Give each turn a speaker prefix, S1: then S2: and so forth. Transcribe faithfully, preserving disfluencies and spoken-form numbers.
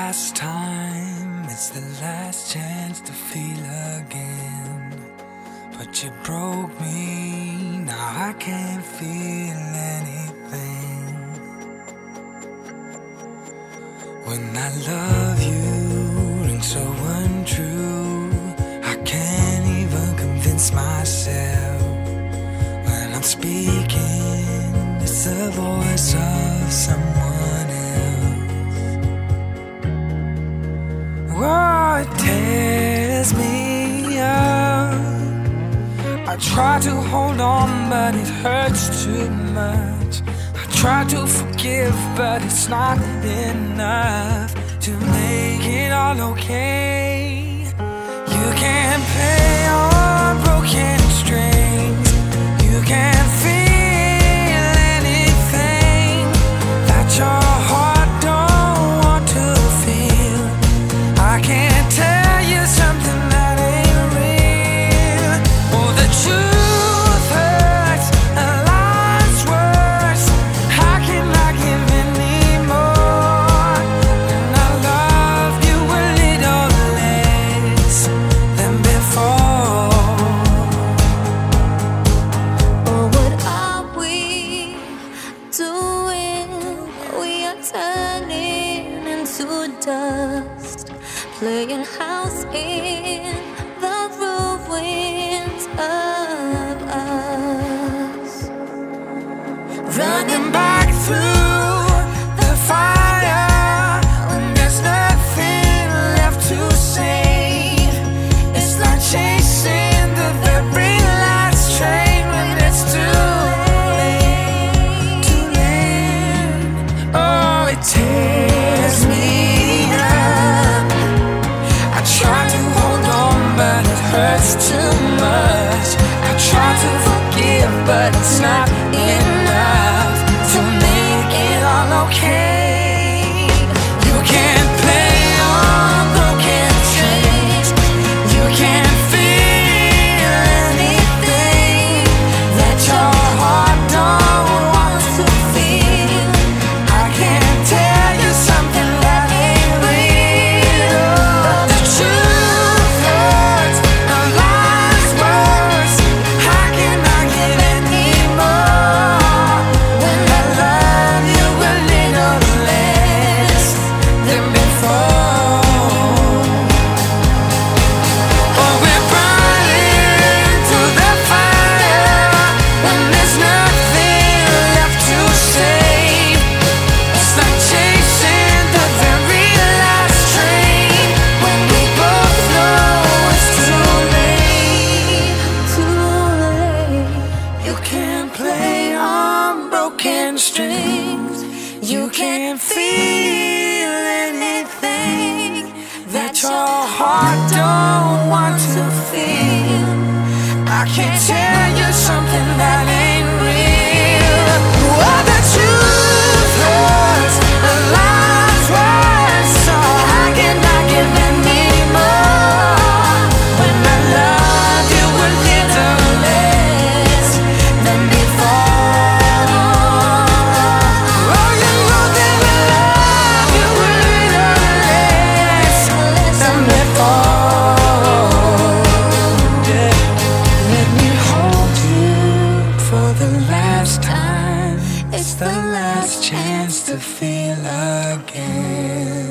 S1: last time, it's the last chance to feel again. But you broke me, now I can't feel anything. When I love you, rings so untrue, I can't even convince myself. When I'm speaking, it's the voice of someone else. Oh, it tears me up. I try to hold on, but it hurts too much. I try to forgive, but it's not enough to make it all okay. You can't play on broken strings. You can't feel anything that your heart don't want to feel. I can't tell you something that ain't real. Oh, the truth hurts, a lie's worse. How can I give anymore when I love you a little less than before?
S2: Oh, what are we doing? We are turning into dust, playing house in the ruins of us,
S1: Running back through the fire when there's nothing left to say. It's like chasing the very last train when it's too late, too late. Oh, it tears me up. I try to hold on, but it hurts too much. I try to forgive, but it's not enough to make it all okay. You can't play on broken strings. You can't feel anything that your heart don't want to feel. I can't tell you something that ain't real. The truth hurts, a lie's worse. How can I give anymore when I love you a little less than before? Oh, we're burning through the fire when there's nothing left to save. It's like chasing the very last train when we both know it's too late.
S2: too late.
S1: You can't play on broken strings. You can't feel anything that your heart don't want to feel. I can't tell you something that ain't real. Oh, the truth hurts, the lie's worse. So how can I give anymore when I love you a little less than before? Oh, you know that I love you a little less than before. Yeah. Let me hold you for the last time. It's the last chance to feel again.